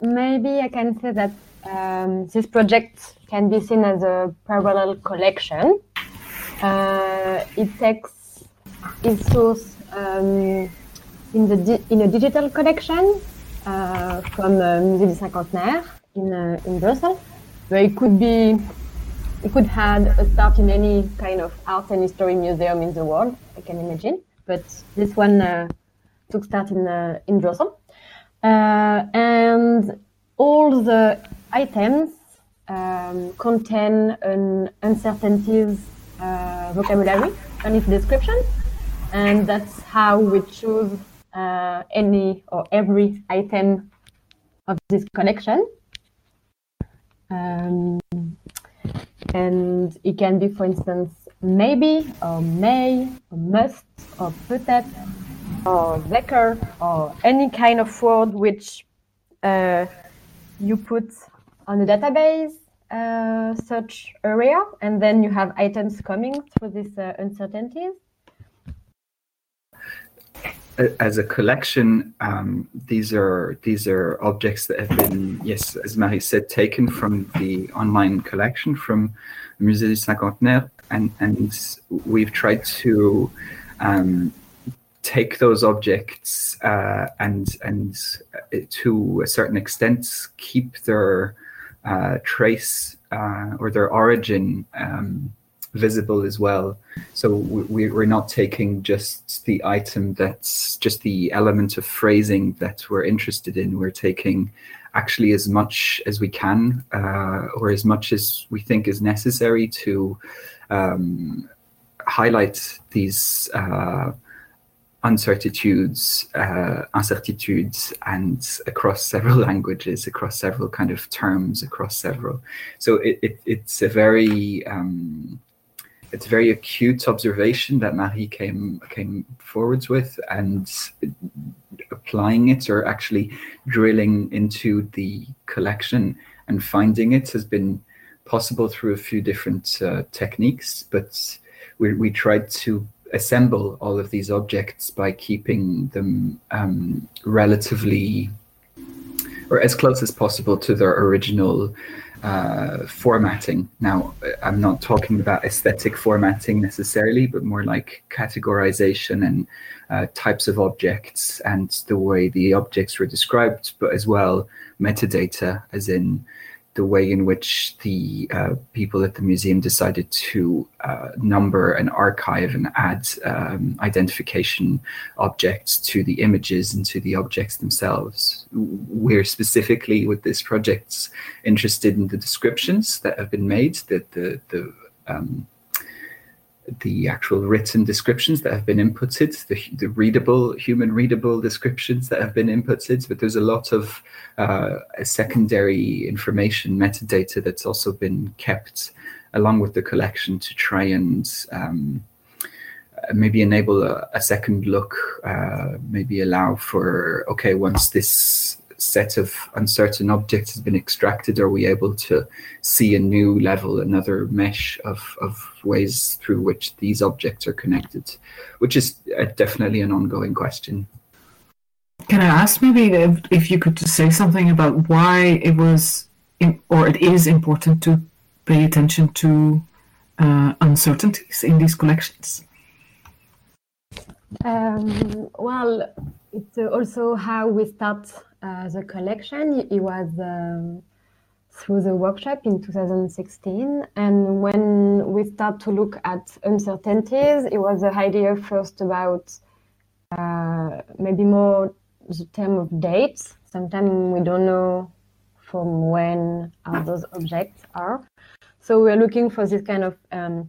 maybe I can say that this project can be seen as a parallel collection. It takes its source in a digital collection from Musée du Cinquantenaire in Brussels, where it could have a start in any kind of art and history museum in the world, I can imagine. But this one took start in Brussels. And all the items contain an uncertainties vocabulary and its description. And that's how we choose any or every item of this collection. And it can be, for instance, maybe, or may, or must, or peut-être, or zeker, or any kind of word which you put on a database search area, and then you have items coming through these uncertainties. As a collection, these are objects that have been, yes, as Marie said, taken from the online collection from Musée du Cinquantenaire, and we've tried to take those objects and to a certain extent keep their trace or their origin visible as well. So we're not taking just the item that's just the element of phrasing that we're interested in. We're taking actually as much as we can or as much as we think is necessary to highlight these incertitudes, and across several languages, across several kind of terms, across several. So it's a very acute observation that Marie came forwards with, and applying it or actually drilling into the collection and finding it has been possible through a few different techniques, but we tried to assemble all of these objects by keeping them relatively or as close as possible to their original formatting. Now, I'm not talking about aesthetic formatting necessarily, but more like categorization and types of objects and the way the objects were described, but as well metadata, as in the way in which the people at the museum decided to number and archive and add identification objects to the images and to the objects themselves. We're specifically with this project interested in the descriptions that have been made, the actual written descriptions that have been inputted, the readable, human readable descriptions that have been inputted, but there's a lot of secondary information, metadata, that's also been kept along with the collection to try and maybe enable a second look, maybe allow for, okay, once this set of uncertain objects has been extracted, are we able to see a new level, another mesh of ways through which these objects are connected, which is definitely an ongoing question. Can I ask maybe if you could say something about why it was or it is important to pay attention to uncertainties in these collections? Well, it's also how we start the collection. It was through the workshop in 2016, and when we start to look at uncertainties, it was the idea first about maybe more the term of dates. Sometimes we don't know from when those objects are. So we're looking for this kind of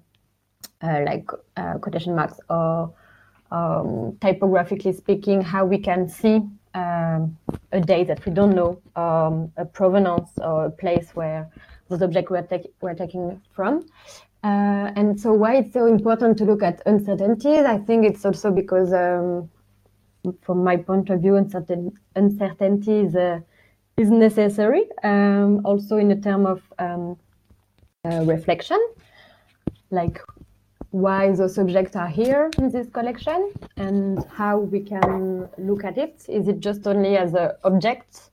quotation marks or typographically speaking, how we can see a date that we don't know, a provenance or a place where those objects were taken from. And so why it's so important to look at uncertainties, I think it's also because from my point of view, uncertainty is necessary, also in the term of reflection, like why those subjects are here in this collection and how we can look at it. Is it just only as an object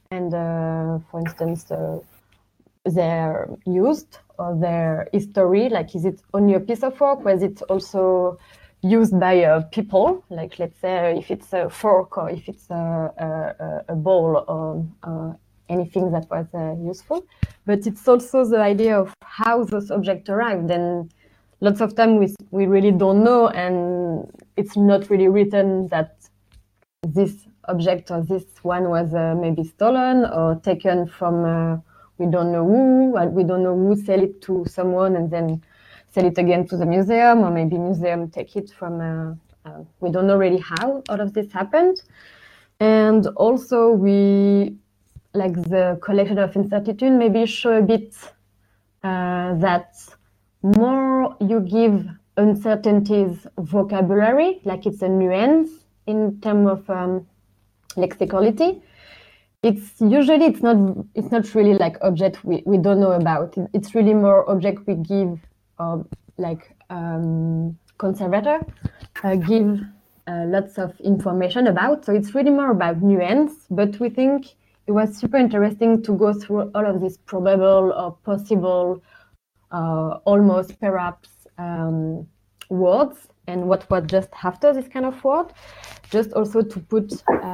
and for instance, they're used or their history, like is it only a piece of work, or is it also used by people, like let's say if it's a fork or if it's a bowl or anything that was useful. But it's also the idea of how those objects arrived, and lots of time we really don't know, and it's not really written that this object or this one was maybe stolen or taken from we don't know who, and we don't know who sell it to someone and then sell it again to the museum, or maybe museum take it from, we don't know really how all of this happened. And also we, like the collection of incertitude, maybe show a bit that more you give uncertainties vocabulary, like it's a nuance in terms of lexicality, it's not really like object we don't know about. It's really more object we give, like conservator give lots of information about. So it's really more about nuance, but we think it was super interesting to go through all of these probable or possible, almost perhaps words, and what was just after this kind of word, just also to put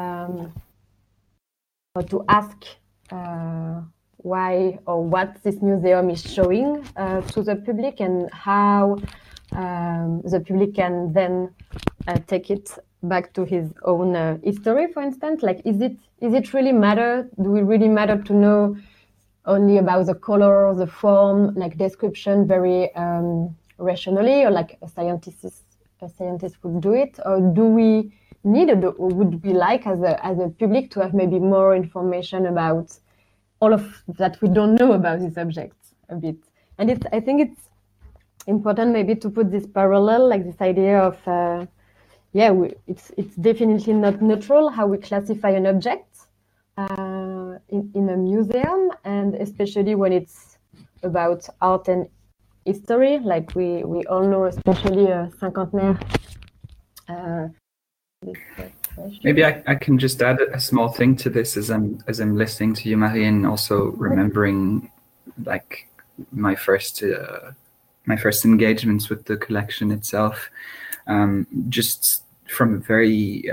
or to ask why or what this museum is showing to the public, and how the public can then take it back to his own history, for instance. Like, is it really matter? Do we really matter to know only about the color, the form, like description very rationally, or like a scientist would do it? Or do we need or would we like as a public to have maybe more information about all of that we don't know about these objects a bit? And I think it's important maybe to put this parallel, like this idea of it's definitely not neutral how we classify an object in a museum, and especially when it's about art and history, like we all know, especially Cinquantenaire. Maybe I can just add a small thing to this as I'm listening to you, Marie, and also remembering like my first engagements with the collection itself, just from a very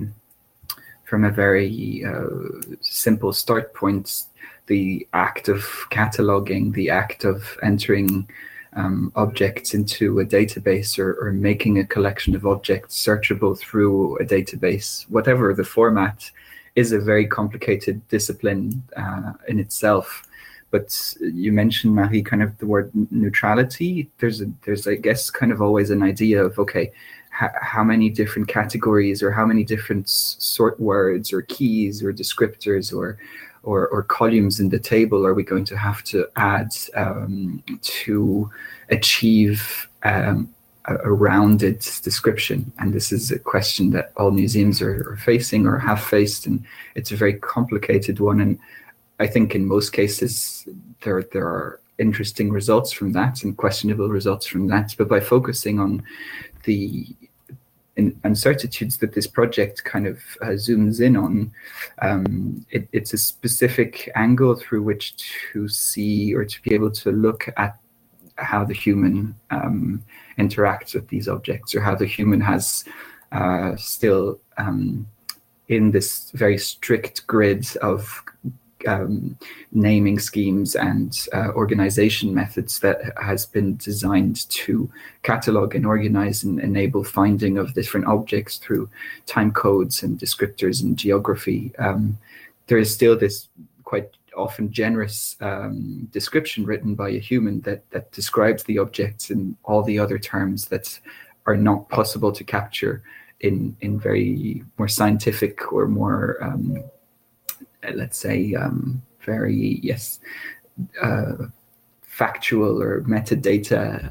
simple start point. The act of cataloging, the act of entering objects into a database, or making a collection of objects searchable through a database, whatever the format, is a very complicated discipline in itself. But you mentioned, Marie, kind of the word neutrality. There's I guess kind of always an idea of, okay, how many different categories or how many different sort words or keys or descriptors or columns in the table are we going to have to add to achieve a rounded description? And this is a question that all museums are facing or have faced, and it's a very complicated one. And I think in most cases there are interesting results from that and questionable results from that. But by focusing on the uncertitudes that this project kind of zooms in on, it's a specific angle through which to see or to be able to look at how the human interacts with these objects, or how the human has still in this very strict grid of naming schemes and organization methods that has been designed to catalog and organize and enable finding of different objects through time codes and descriptors and geography. There is still this quite often generous description written by a human that describes the objects in all the other terms that are not possible to capture in very more scientific or more let's say very factual or metadata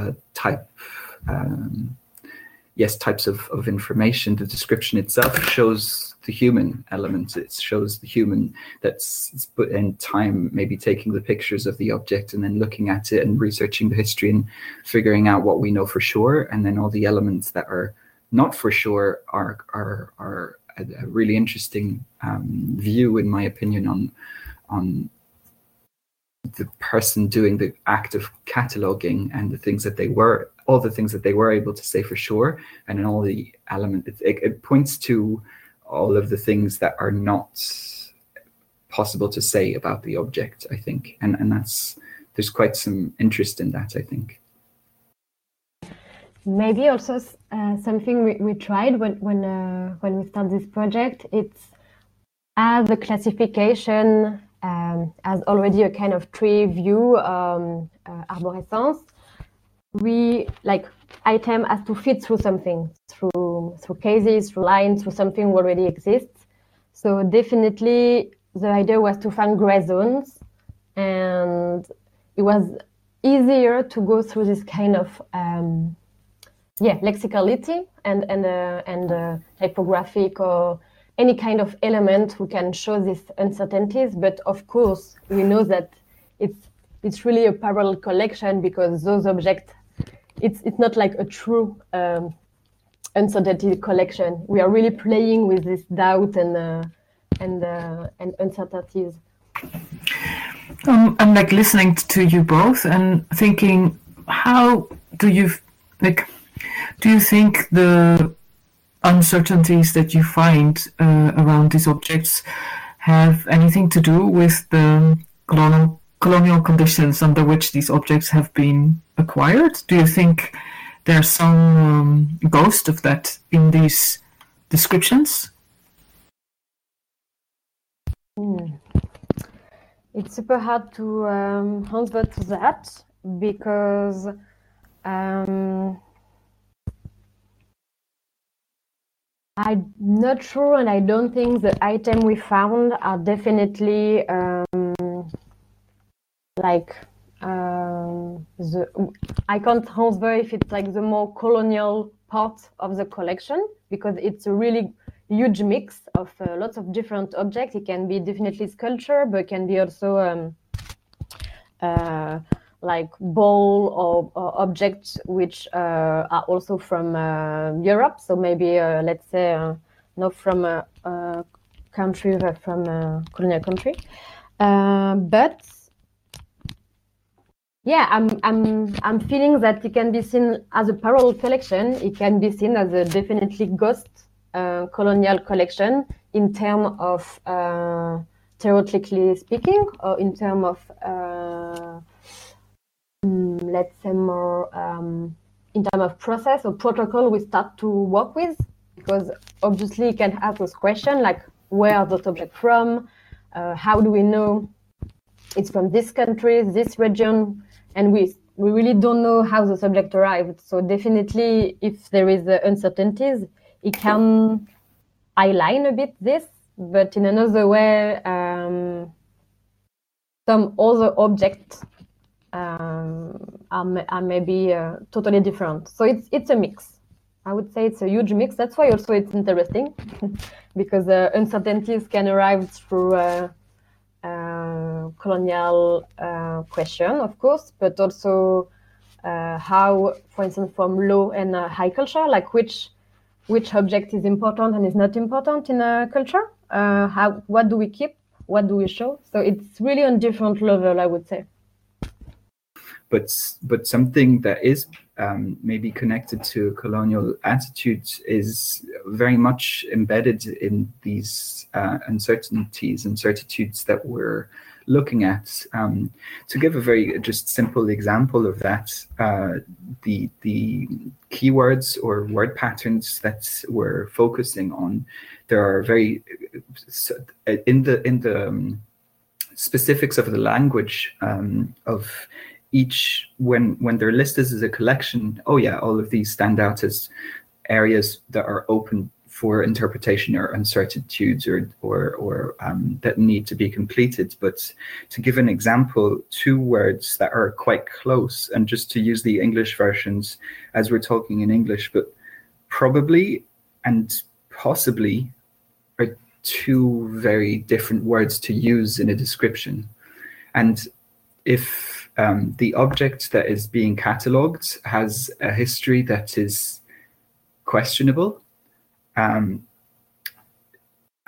types of information. The description itself shows the human elements. It shows the human that's put in time, maybe taking the pictures of the object and then looking at it and researching the history and figuring out what we know for sure, and then all the elements that are not for sure are a really interesting view, in my opinion, on the person doing the act of cataloging and all the things that they were able to say for sure, and in all the elements, it points to all of the things that are not possible to say about the object, I think, and there's quite some interest in that, I think. Maybe also something we tried when we started this project, it's as a classification, as already a kind of tree view arborescence. We like item has to fit through something, through cases, through lines, through something already exists. So definitely the idea was to find gray zones, and it was easier to go through this kind of lexicality and typographic or any kind of element who can show these uncertainties. But of course, we know that it's really a parallel collection, because those objects, it's not like a true uncertainty collection. We are really playing with this doubt and uncertainties. I'm like listening to you both and thinking, how do you think the uncertainties that you find around these objects have anything to do with the colonial conditions under which these objects have been acquired? Do you think there's some ghost of that in these descriptions? It's super hard to answer to that, because I'm not sure, and I don't think the item we found are definitely I can't answer if it's like the more colonial part of the collection, because it's a really huge mix of lots of different objects. It can be definitely sculpture, but it can be also like bowl or objects which are also from Europe. So maybe let's say not from a country, but from a colonial country. But yeah, I'm feeling that it can be seen as a parallel collection. It can be seen as a definitely ghost colonial collection in terms of theoretically speaking, or in terms of let's say more in terms of process or protocol we start to work with, because obviously you can ask those questions like, where are those objects from? How do we know it's from this country, this region? And we really don't know how the subject arrived. So definitely, if there is uncertainties, it can align a bit this, but in another way, some other objects are maybe totally different. So it's a mix. I would say it's a huge mix. That's why also it's interesting, because uncertainties can arrive through colonial question, of course, but also how, for instance, from low and high culture, like which object is important and is not important in a culture. What do we keep? What do we show? So it's really on different level, I would say. But something that is maybe connected to colonial attitudes is very much embedded in these uncertainties and certitudes that we're looking at. To give a very just simple example of that, the keywords or word patterns that we're focusing on, there are very in the specifics of the language of each, when they're listed as a collection, oh yeah, all of these stand out as areas that are open for interpretation or uncertainties or that need to be completed. But to give an example, two words that are quite close, and just to use the English versions as we're talking in English, but probably and possibly are two very different words to use in a description. And if the object that is being catalogued has a history that is questionable,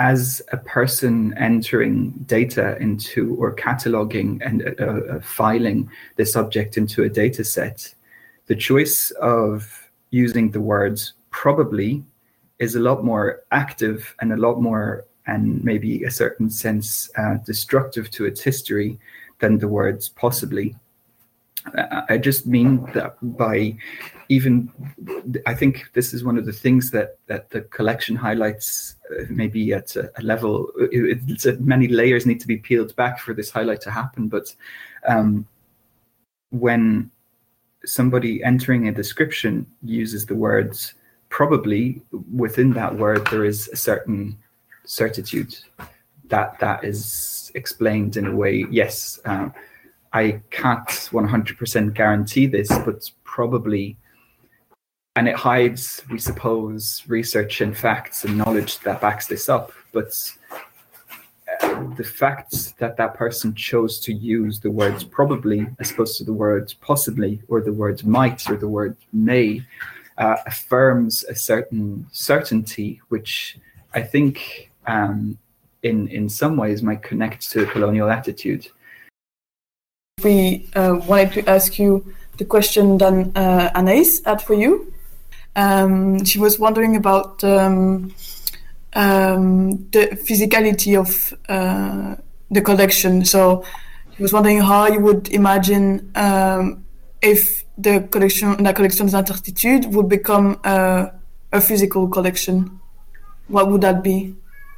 as a person entering data into or cataloging and filing this object into a data set, the choice of using the words probably is a lot more active and a lot more, and maybe a certain sense, destructive to its history than the words possibly. I just mean that by even, I think this is one of the things that the collection highlights, maybe at a level, many layers need to be peeled back for this highlight to happen. But when somebody entering a description uses the words probably, within that word there is a certain certitude that is explained in a way. Yes, I can't 100% guarantee this, but probably, and it hides, we suppose, research and facts and knowledge that backs this up. But the fact that that person chose to use the words probably as opposed to the words possibly, or the words might, or the word may, affirms a certain certainty, which I think in some ways might connect to a colonial attitude. We wanted to ask you the question that Anaïs had for you. She was wondering about the physicality of the collection. So she was wondering how you would imagine if the collection, La Collection des Intertitudes, would become a physical collection. What would that be?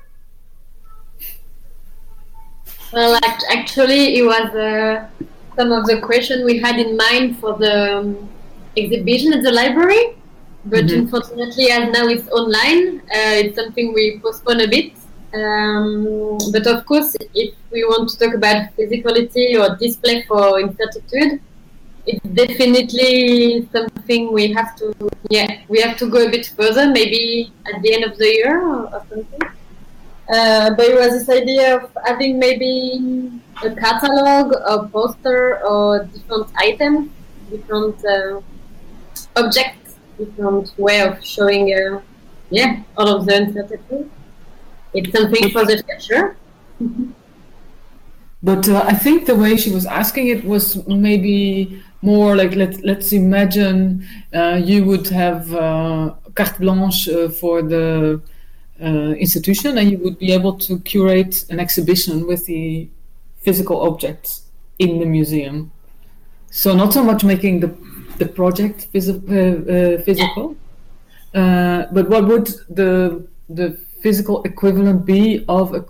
Well, actually, it was some of the questions we had in mind for the exhibition at the library, but unfortunately, as now it's online, it's something we postpone a bit. But of course, if we want to talk about physicality or display for Incertitude, it's definitely something we have to go a bit further, maybe at the end of the year or something. But it was this idea of having maybe a catalog, a poster, or different items, different objects, different way of showing, all of the Incertitude. It's something for the future. But I think the way she was asking it was maybe more like, let's imagine you would have carte blanche for the institution, and you would be able to curate an exhibition with the physical objects in the museum. So not so much making the project physical, but what would the physical equivalent be of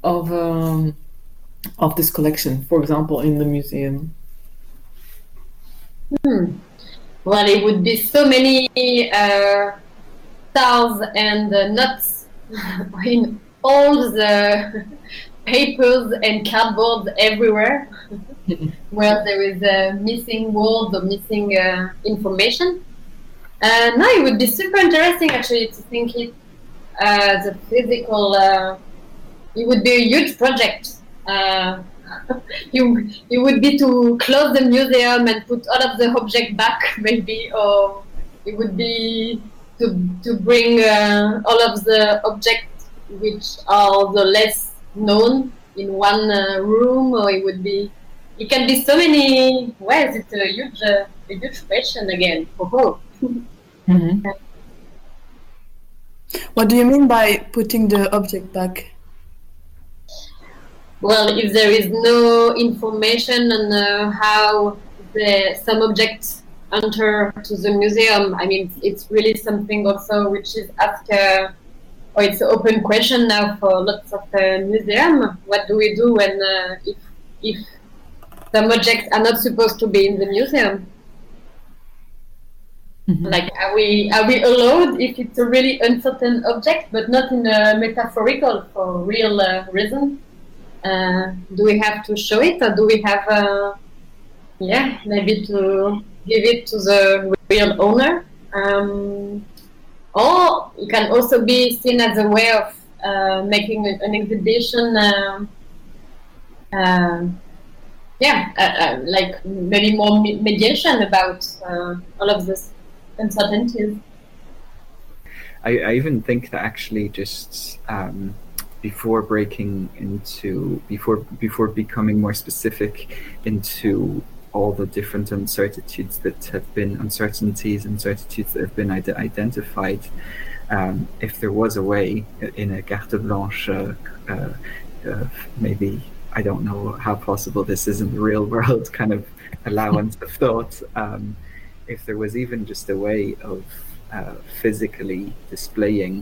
this collection, for example, in the museum? Well, it would be so many stars and nuts in all the papers and cardboard everywhere, where there is missing words or missing information. No, it would be super interesting actually to think it the physical. It would be a huge project. It would be to close the museum and put all of the objects back, maybe, or it would be to bring all of the objects which are the less known in one room, or it can be so many ways. It's a huge question again. What do you mean by putting the object back? Well, if there is no information on how some objects enter to the museum, I mean, it's really something also which is asked, or it's an open question now for lots of museums. What do we do when if some objects are not supposed to be in the museum? Like, are we allowed if it's a really uncertain object, but not in a metaphorical, for real reason? Do we have to show it, or do we have, maybe to give it to the real owner? Or it can also be seen as a way of making an exhibition, like maybe more mediation about all of this uncertainties. I even think that actually just before becoming more specific into all the different uncertitudes that have been uncertainties that have been identified, if there was a way in a carte blanche, maybe, I don't know how possible this is in the real world, kind of allowance of thought, if there was even just a way of physically displaying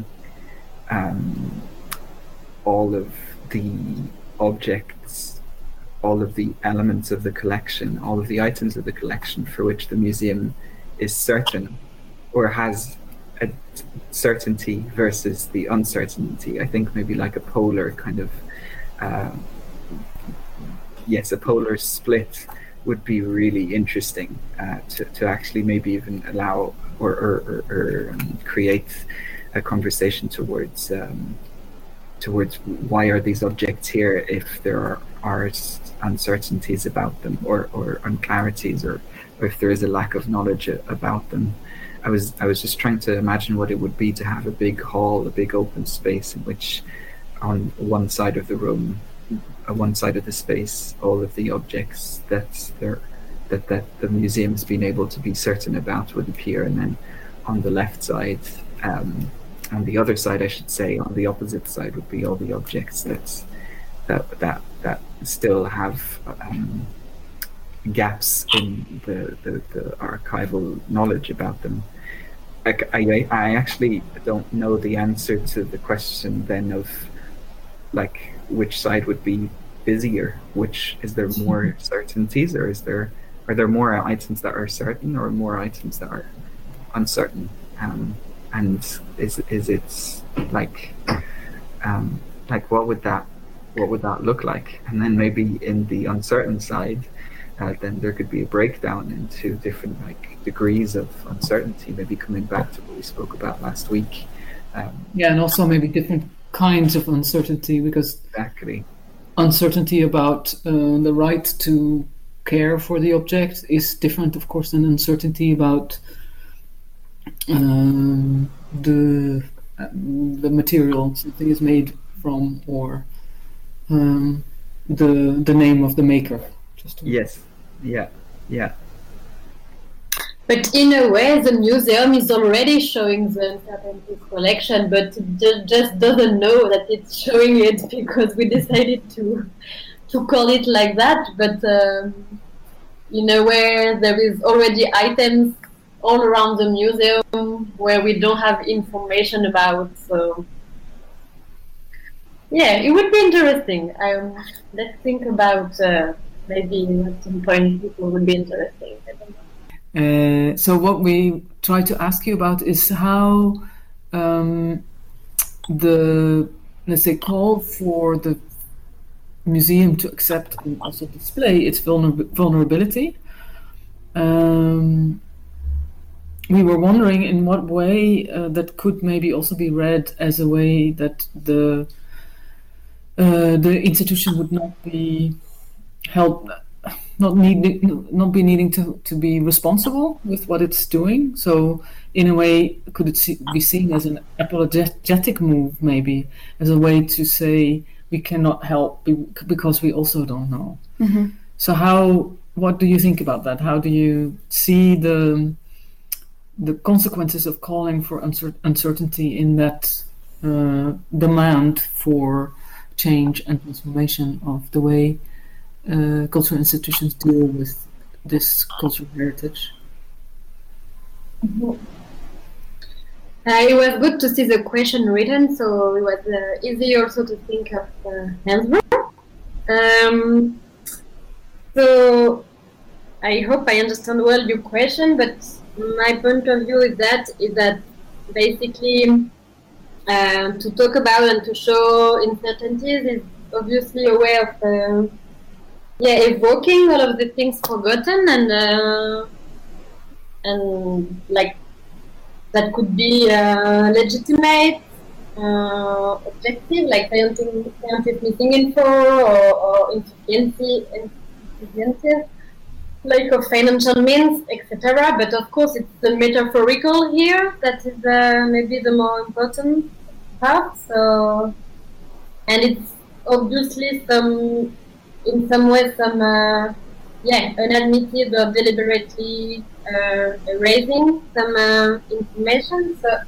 all of the objects, all of the elements of the collection, all of the items of the collection for which the museum is certain or has a certainty versus the uncertainty. I think maybe like a polar kind of, a polar split would be really interesting to actually maybe even allow or create a conversation towards why are these objects here if there are uncertainties about them or unclarities or if there is a lack of knowledge about them. I was just trying to imagine what it would be to have a big hall, a big open space in which on one side of the room, one side of the space, all of the objects that the museum's been able to be certain about would appear, and then on the left side, on the other side, I should say, on the opposite side would be all the objects that still have gaps in the archival knowledge about them. I actually don't know the answer to the question then of like which side would be busier. Which is there more certainties, or are there more items that are certain or more items that are uncertain? And is it like what would that look like? And then maybe in the uncertain side, then there could be a breakdown into different like degrees of uncertainty, maybe coming back to what we spoke about last week. And also maybe different kinds of uncertainty, because exactly uncertainty about the right to care for the object is different, of course, than uncertainty about the material something is made from, or the name of the maker. Yes. Yeah. But in a way, the museum is already showing the uncertainty collection, but it just doesn't know that it's showing it because we decided to call it like that. But in a way, there is already items all around the museum where we don't have information about. So yeah, it would be interesting. Let's think about maybe at some point it would be interesting. I don't know. So what we try to ask you about is how the, let's say, call for the museum to accept and also display its vulnerability. We were wondering in what way that could maybe also be read as a way that the institution would not be held, not be needing to be responsible with what it's doing. So in a way, could it be seen as an apologetic move, maybe, as a way to say we cannot help because we also don't know. Mm-hmm. So what do you think about that? How do you see the consequences of calling for uncertainty in that demand for change and transformation of the way cultural institutions deal with this cultural heritage? Mm-hmm. It was good to see the question written, so it was easy also to think of answer. So I hope I understand well your question, but my point of view is that basically to talk about and to show uncertainties is obviously a way of evoking all of the things forgotten and like that could be legitimate, objective, like scientific missing info or insufficiency, like of financial means, etc. But of course, it's the metaphorical here that is maybe the more important part. So and it's obviously in some way unadmitted or deliberately erasing some information. So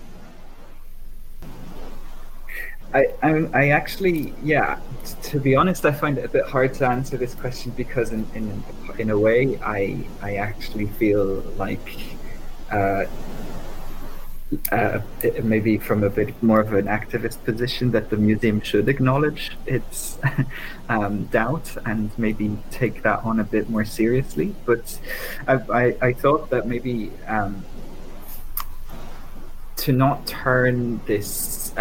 I actually, to be honest, I find it a bit hard to answer this question because in a way I actually feel like maybe from a bit more of an activist position that the museum should acknowledge its doubt and maybe take that on a bit more seriously. But I thought that maybe to not turn this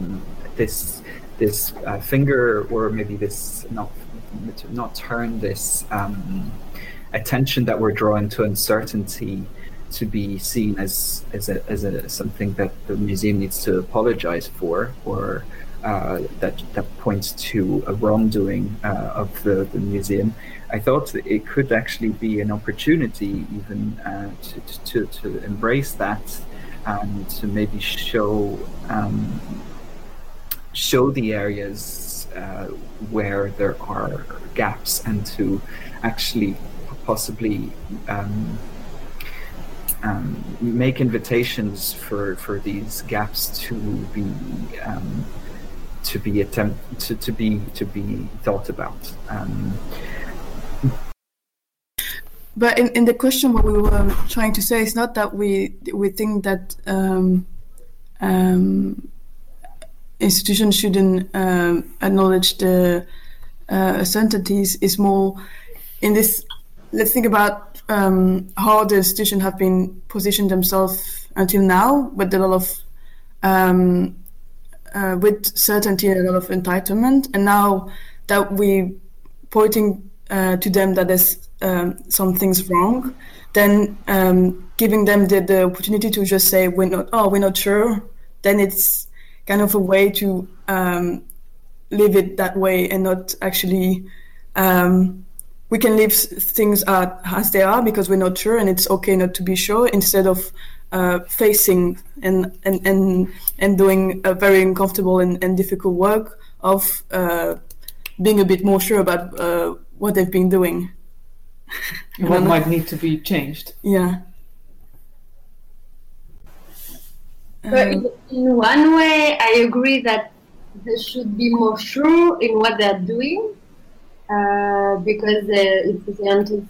finger, or maybe this not turn this attention that we're drawing to uncertainty to be seen as something that the museum needs to apologize for, or that points to a wrongdoing of the museum. I thought it could actually be an opportunity even to embrace that and to maybe show the areas where there are gaps, and to actually possibly make invitations for these gaps to be thought about. But in the question, what we were trying to say is not that we think that institutions shouldn't acknowledge the uncertainties. Is more in this. Let's think about how the institutions have been positioned themselves until now, with a lot of with certainty and a lot of entitlement, and now that we pointing to them that there's some things wrong, then giving them the opportunity to just say we're not sure, then it's kind of a way to leave it that way and not actually we can leave things as they are because we're not sure, and it's okay not to be sure, instead of facing and doing a very uncomfortable and difficult work of being a bit more sure about what they've been doing. What might need to be changed. Yeah. But in one way, I agree that they should be more sure in what they're doing, because it's a scientist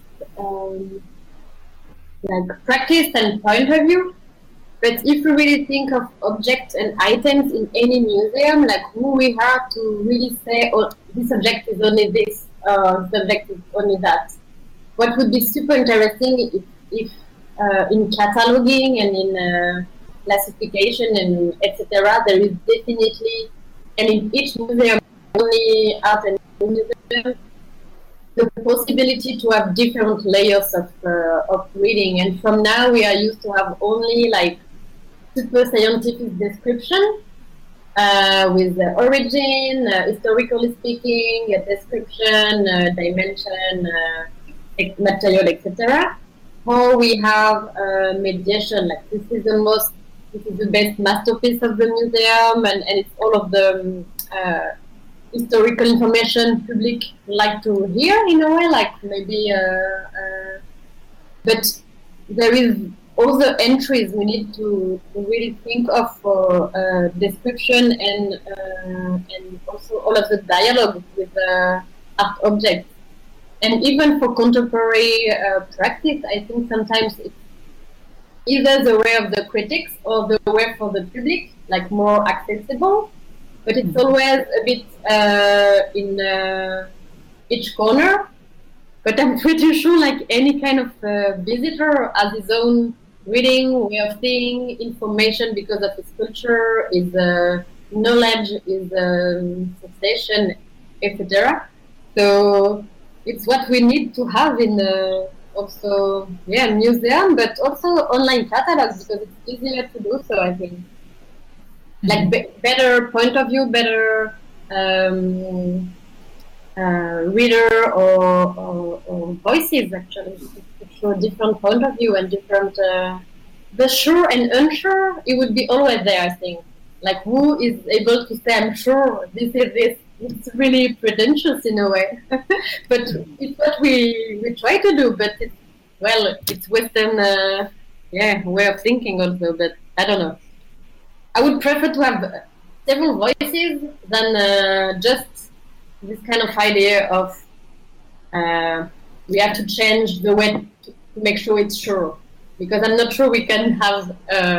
practice and point of view. But if you really think of objects and items in any museum, like who we are to really say, oh, this object is only this, this object is only that. What would be super interesting if in cataloging and in classification and etc., there is definitely, and in each museum, only art and museum, the possibility to have different layers of reading. And from now, we are used to have only like super scientific description with the origin, historically speaking, a description, dimension, material, etc. Or we have mediation, like this is the best masterpiece of the museum, and it's all of the historical information public like to hear in a way, like maybe, but there is all the entries we need to really think of for description and also all of the dialogue with art objects. And even for contemporary practice, I think sometimes it's either the way of the critics or the way for the public, like more accessible. But it's always a bit in each corner. But I'm pretty sure like any kind of visitor has his own reading, way of seeing, information because of his culture, his knowledge, his sensation, etc. So it's what we need to have in also museum, but also online catalogs, because it's easier to do so, I think. Like better point of view, better reader or voices, actually, to show different point of view and different. The sure and unsure, it would be always there, I think. like who is able to say, I'm sure this is this? It's really pretentious in a way, but it's what we try to do. But it's Western, way of thinking also. But I don't know. I would prefer to have several voices than just this kind of idea of we have to change the way to make sure it's sure. Because I'm not sure we can have.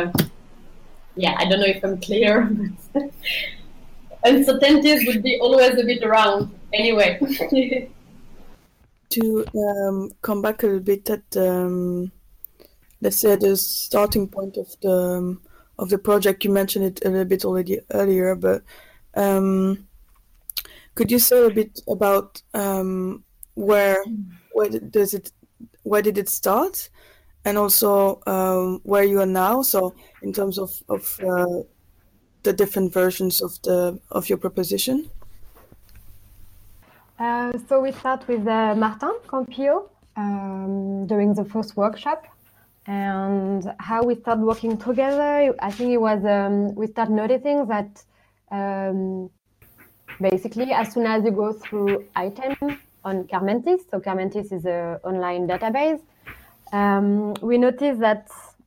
I don't know if I'm clear, but uncertainties would be always a bit around anyway. To come back a little bit at let's say the starting point of the project, you mentioned it a little bit already earlier, but could you say a bit about where did it start, and also where you are now? So in terms of the different versions of your proposition. So we start with Martin Campillo during the first workshop, and how we start working together. I think it was we start noticing that basically as soon as you go through item on Carmentis, so Carmentis is an online database, we notice that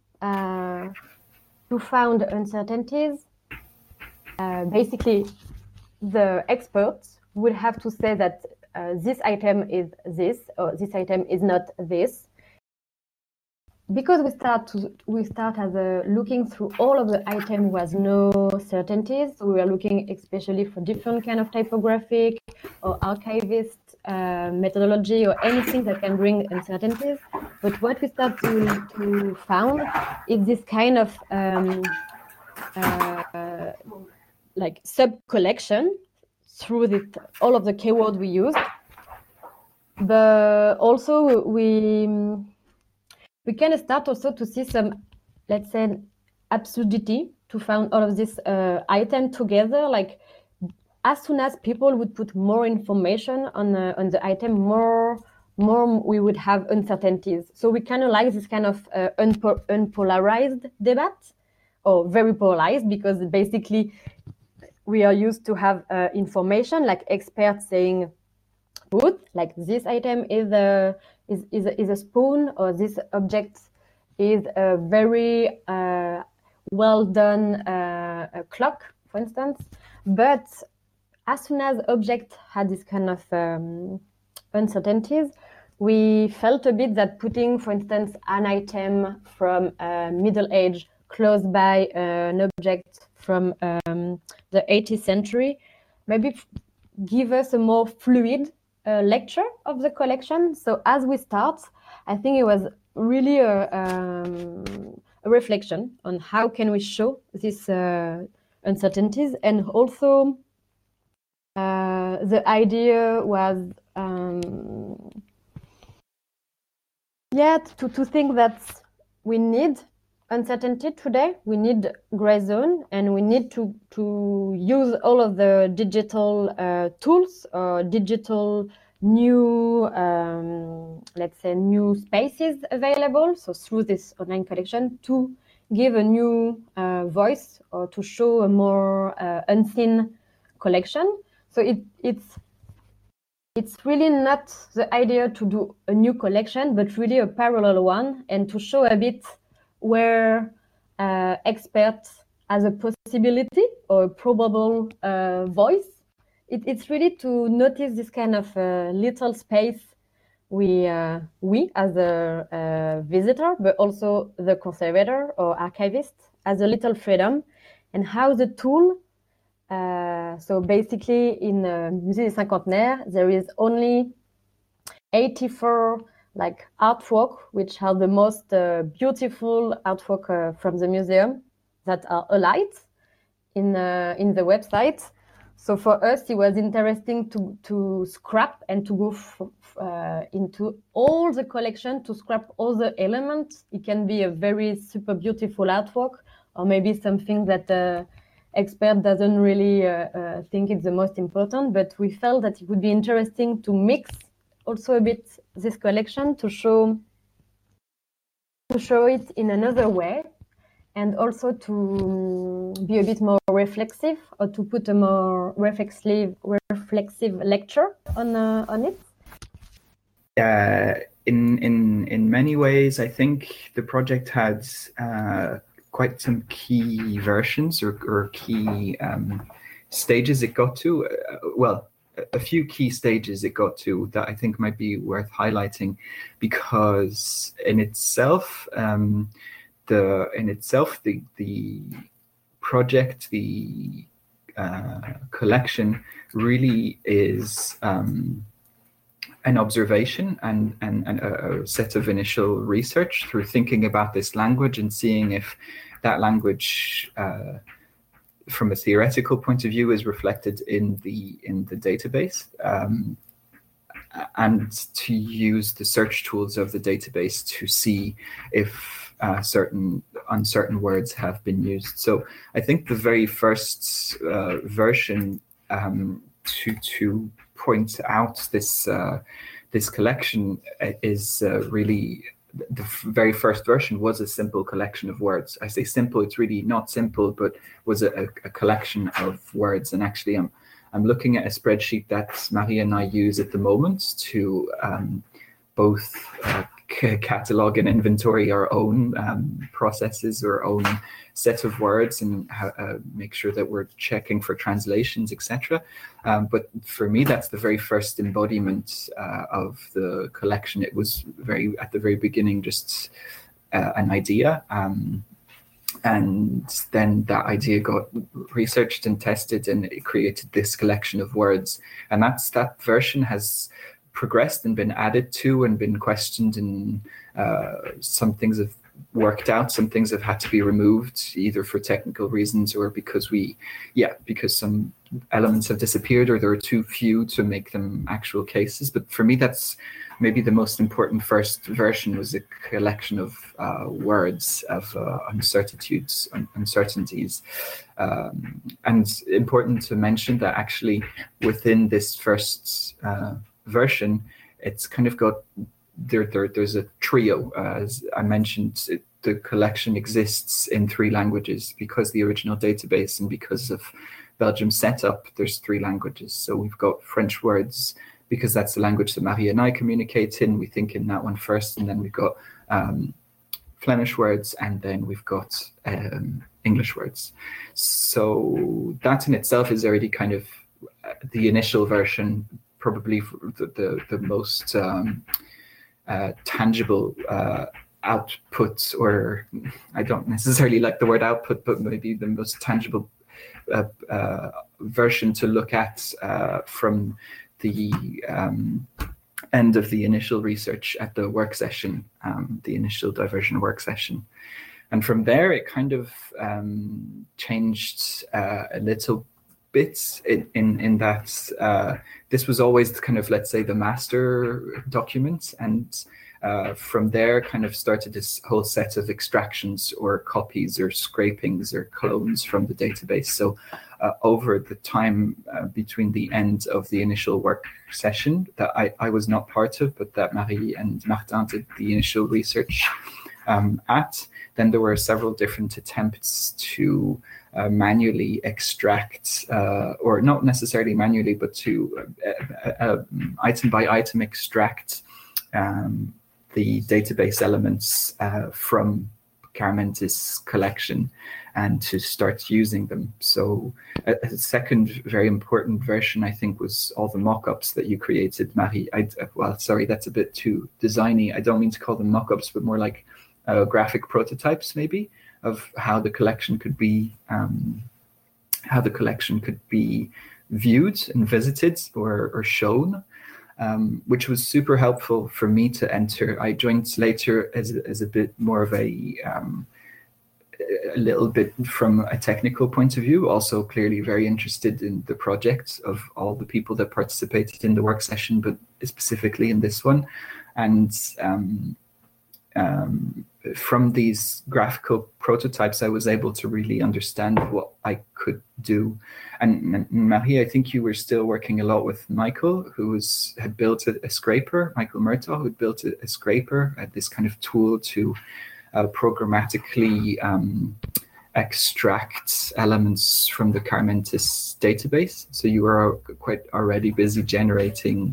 to find uncertainties, basically the experts would have to say that this item is this, or this item is not this. Because we start as looking through all of the items was no certainties. So we are looking especially for different kind of typographic or archivist methodology or anything that can bring uncertainties. But what we start to found is this kind of like sub collection through all of the keywords we used. But also we can start also to see some, let's say, absurdity to find all of this item together. Like as soon as people would put more information on the item, more we would have uncertainties. So we kind of like this kind of unpolarized debate, or very polarized, because basically we are used to have information like experts saying, good, like this item is a spoon, or this object is a very well done clock, for instance. But as soon as object had this kind of uncertainties, we felt a bit that putting, for instance, an item from Middle Age close by an object from the 18th century maybe give us a more fluid lecture of the collection. So as we start, I think it was really a reflection on how can we show these uncertainties. And also the idea was to think that we need uncertainty today, we need gray zone, and we need to use all of the digital tools or digital new, let's say, new spaces available. So through this online collection, to give a new voice, or to show a more unseen collection. So it's really not the idea to do a new collection, but really a parallel one, and to show a bit where experts as a possibility or a probable voice. It's really to notice this kind of little space we as a visitor, but also the conservator or archivist, as a little freedom, and how the tool. So basically, in Musée des Cinquantenaires, there is only 84 like artwork, which are the most beautiful artwork from the museum that are alight in the website. So for us, it was interesting to scrap and to go into all the collection, to scrap all the elements. It can be a very super beautiful artwork, or maybe something that expert doesn't really think it's the most important, but we felt that it would be interesting to mix also a bit this collection, to show it in another way. and also to be a bit more reflexive, or to put a more reflexive lecture on it? In many ways, I think the project had quite some key versions or key stages it got to. A few key stages it got to that I think might be worth highlighting, because in itself, the project, the collection really is an observation and a set of initial research through thinking about this language and seeing if that language, from a theoretical point of view, is reflected in the database, and to use the search tools of the database to see if certain uncertain words have been used. So I think the very first version to point out this collection is really. The very first version was a simple collection of words. I say simple, it's really not simple, but was a collection of words. And actually, I'm looking at a spreadsheet that Marie and I use at the moment to both catalog and inventory our own processes, our own set of words, and make sure that we're checking for translations, etc. But for me, that's the very first embodiment of the collection. It was at the very beginning, just an idea. And then that idea got researched and tested, and it created this collection of words. And that version has progressed and been added to and been questioned, and some things have worked out, some things have had to be removed, either for technical reasons or because some elements have disappeared, or there are too few to make them actual cases. But for me, that's maybe the most important first version, was a collection of words, of uncertainties. And important to mention that actually within this first version, it's kind of got there's a trio. As I mentioned, the collection exists in 3 languages because the original database and because of Belgium's setup, there's 3 languages. So we've got French words because that's the language that Marie and I communicate in. We think in that one first, and then we've got Flemish words, and then we've got English words. So that in itself is already kind of the initial version, probably the most tangible output, or I don't necessarily like the word output, but maybe the most tangible version to look at from the end of the initial research at the work session, the initial diversion work session. And from there, it kind of changed a little bit in that this was always kind of, let's say, the master document, and from there kind of started this whole set of extractions or copies or scrapings or clones from the database. So over the time between the end of the initial work session that I was not part of, but that Marie and Martin did the initial research at, then there were several different attempts to manually extract, or not necessarily manually, but to item by item extract the database elements from Carmentis' collection and to start using them. So a second very important version, I think, was all the mock-ups that you created, Marie. Sorry, that's a bit too designy. I don't mean to call them mock-ups, but more like graphic prototypes, maybe, of how the collection could be viewed and visited or shown, which was super helpful for me to enter. I joined later as a bit more of a little bit from a technical point of view, also clearly very interested in the project of all the people that participated in the work session, but specifically in this one. And from these graphical prototypes, I was able to really understand what I could do. And Marie, I think you were still working a lot with Michael, who had built a scraper, Michael Murtaugh, who had built a scraper, this kind of tool to programmatically extract elements from the Carmentis database. So you are quite already busy generating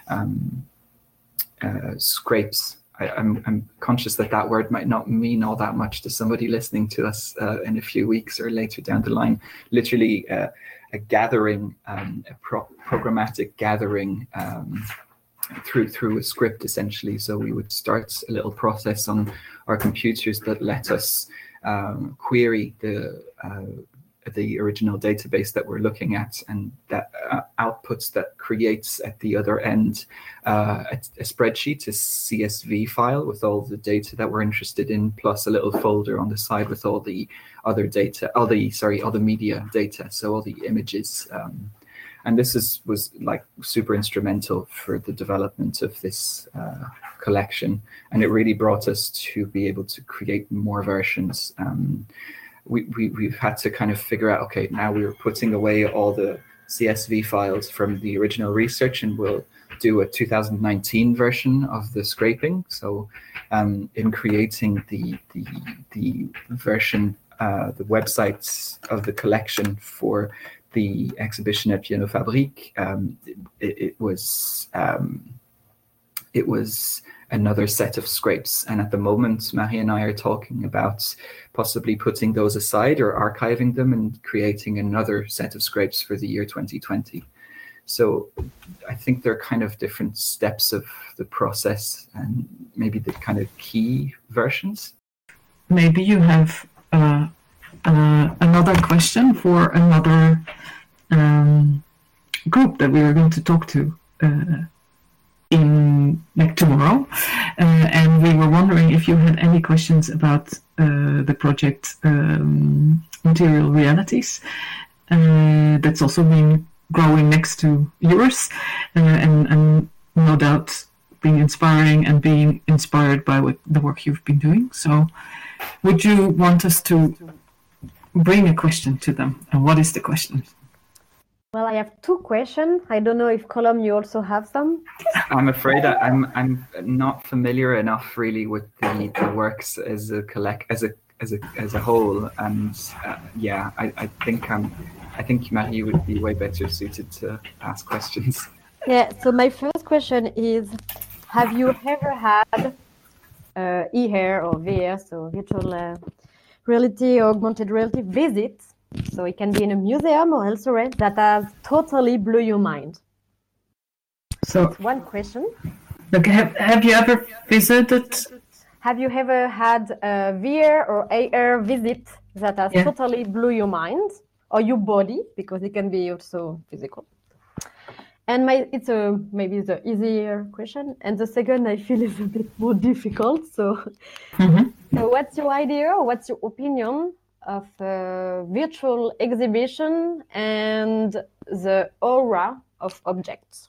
scrapes. I'm conscious that word might not mean all that much to somebody listening to us in a few weeks or later down the line. Literally a gathering, programmatic gathering through a script, essentially. So we would start a little process on our computers that let us query the original database that we're looking at, and that outputs that creates at the other end a spreadsheet, a CSV file with all the data that we're interested in, plus a little folder on the side with all the other data, all the media data, so all the images. And this was like super instrumental for the development of this collection, and it really brought us to be able to create more versions. We've had to kind of figure out, okay, now we're putting away all the CSV files from the original research, and we'll do a 2019 version of the scraping. So in creating the version, the websites of the collection for the exhibition at Piano Fabrique, it was another set of scrapes. And at the moment, Marie and I are talking about possibly putting those aside or archiving them and creating another set of scrapes for the year 2020. So I think they're kind of different steps of the process and maybe the kind of key versions. Maybe you have another question for another group that we are going to talk to in like tomorrow, and we were wondering if you had any questions about the project Material Realities that's also been growing next to yours, and no doubt being inspiring and being inspired by the work you've been doing. So would you want us to bring a question to them, and what is the question? Well, I have two questions. I don't know if Colum, you also have some. I'm afraid I'm not familiar enough really with the works as a whole, and I think Marie would be way better suited to ask questions. Yeah. So my first question is: have you ever had e-hair or VR, so virtual reality or augmented reality visits? So it can be in a museum or elsewhere that has totally blew your mind. So that's one question. Okay, have you ever visited? Have you ever had a VR or AR visit that has totally blew your mind or your body, because it can be also physical? And it's maybe the easier question. And the second I feel is a bit more difficult. So, so what's your idea? Or what's your opinion of virtual exhibition and the aura of objects?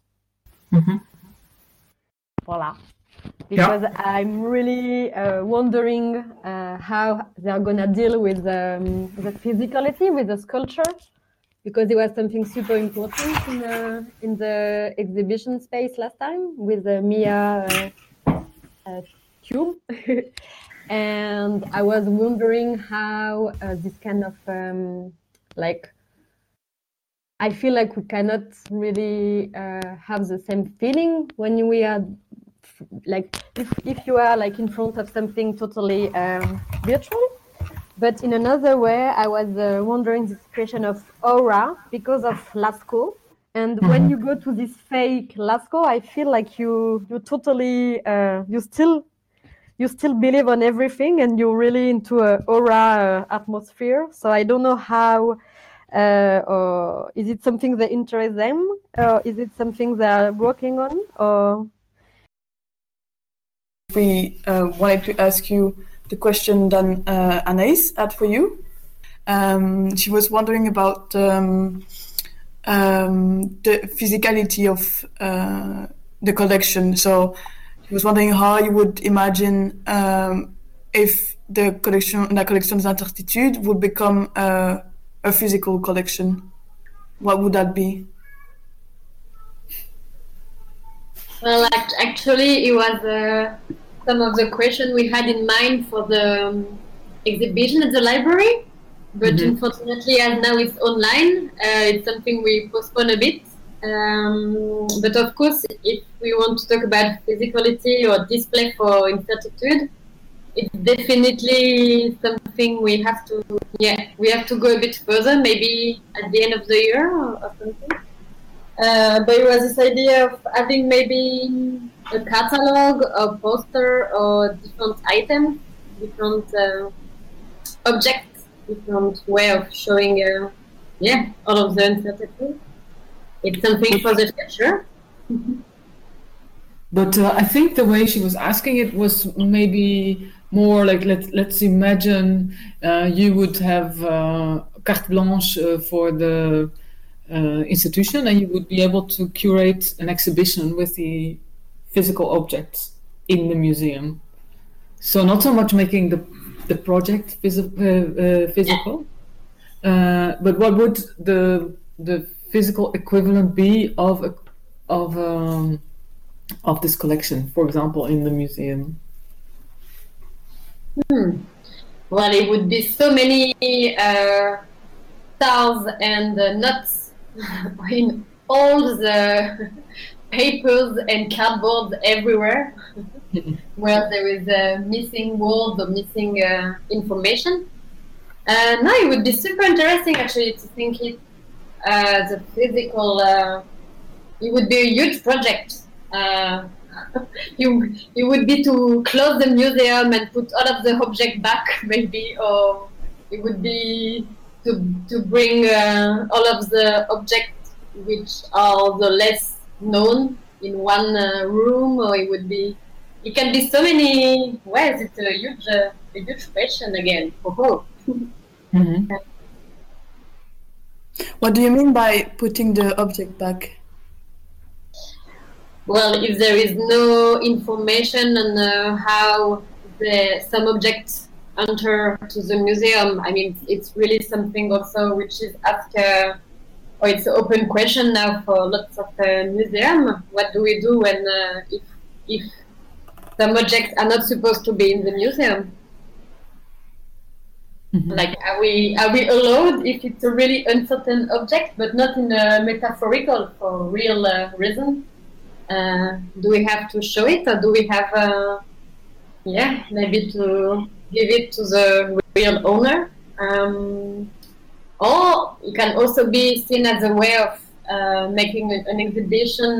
Voila. Because I'm really wondering how they're gonna deal with the physicality, with the sculpture, because it was something super important in the exhibition space last time with the Mia cube. And I was wondering how this kind of I feel like we cannot really have the same feeling when we are like if you are like in front of something totally virtual. But in another way, I was wondering this question of aura because of Lascaux. And when you go to this fake Lascaux, I feel like you totally you still believe on everything, and you're really into an aura atmosphere. So I don't know how, or is it something that interests them, or is it something they're working on? Or we wanted to ask you the question that Anaïs had for you. She was wondering about the physicality of the collection. So I was wondering how you would imagine if the collection des Intertitudes would become a physical collection. What would that be? Well, actually, it was some of the questions we had in mind for the exhibition at the library, but unfortunately, as now it's online, it's something we postpone a bit. But of course, if we want to talk about physicality or display for incertitude, it's definitely something we have to go a bit further, maybe at the end of the year or something. But it was this idea of having maybe a catalog, a poster, or different items, different objects, different way of showing, all of the uncertainty. It's something for the future. But I think the way she was asking it was maybe more like, let's imagine you would have carte blanche for the institution, and you would be able to curate an exhibition with the physical objects in the museum. So not so much making the project physical, but what would the physical equivalent be of this collection, for example, in the museum? Well, it would be so many stars and nuts in all the papers and cardboard everywhere, where there is missing words or missing information. No, it would be super interesting actually to think it the physical. It would be a huge project. It would be to close the museum and put all of the objects back, maybe, or it would be to bring all of the objects which are the less known in one room, or it can be so many ways. It's a huge question again. What do you mean by putting the object back? Well, if there is no information on how some objects enter to the museum, I mean, it's really something also which is asked, or it's an open question now for lots of museums. What do we do when if some objects are not supposed to be in the museum? Like, are we allowed if it's a really uncertain object, but not in a metaphorical, for real reason? Do we have to show it, or do we have, maybe to give it to the real owner? Or it can also be seen as a way of making an exhibition,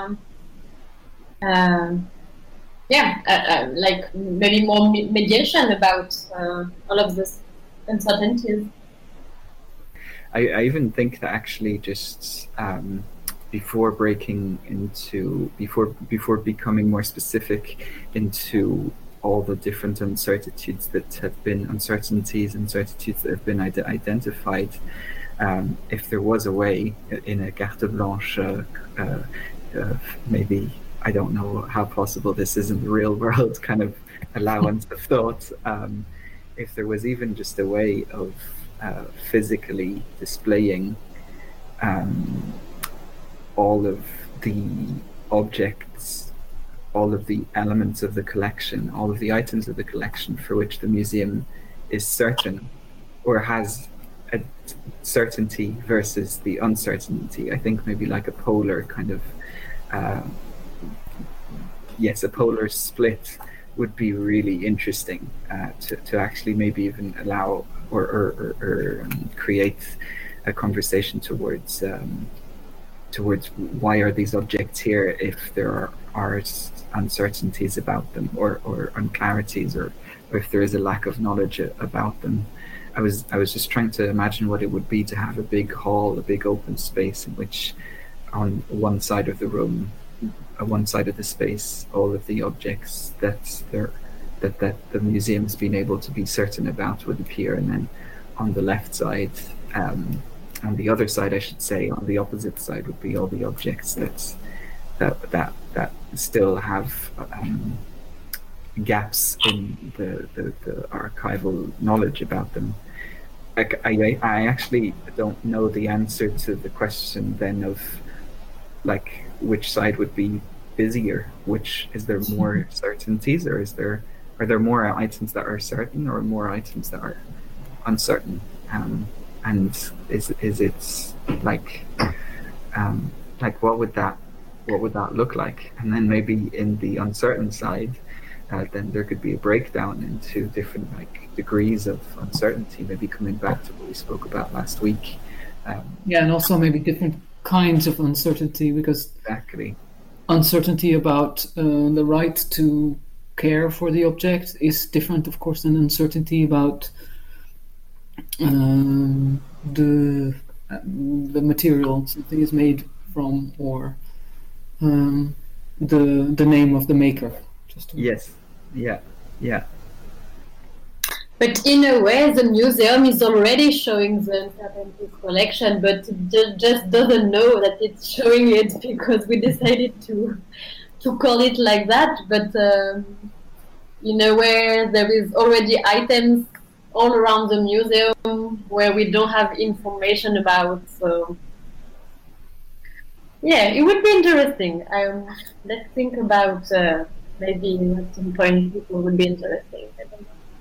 like maybe more mediation about all of this uncertainties. I even think that actually just before becoming more specific into all the different uncertainties that have been uncertainties that have been identified, if there was a way in a carte blanche, maybe, I don't know how possible this is in the real world, kind of allowance of thought, if there was even just a way of physically displaying all of the objects, all of the elements of the collection, all of the items of the collection for which the museum is certain or has a certainty versus the uncertainty. I think maybe like a polar kind of, a polar split would be really interesting to actually maybe even allow or create a conversation towards why are these objects here if there are uncertainties about them or unclarities or if there is a lack of knowledge about them. I was just trying to imagine what it would be to have a big hall, a big open space in which on one side of the room, one side of the space, all of the objects that the museum's been able to be certain about would appear, and then on the left side, on the other side, I should say, on the opposite side would be all the objects that still have gaps in the archival knowledge about them. I actually don't know the answer to the question then of like which side would be busier? Which is there more certainties, or are there more items that are certain or more items that are uncertain? And is it like what would that look like? And then maybe in the uncertain side, then there could be a breakdown into different degrees of uncertainty, maybe coming back to what we spoke about last week. And also maybe different kinds of uncertainty, because Exactly. uncertainty about the right to care for the object is different, of course, than uncertainty about the material something is made from, or the name of the maker. Yes. Yeah. But in a way, the museum is already showing the uncertainty collection, but it just doesn't know that it's showing it because we decided to call it like that. But in a way, there is already items all around the museum where we don't have information about. So yeah, it would be interesting. Let's think about maybe at some point people would be interested.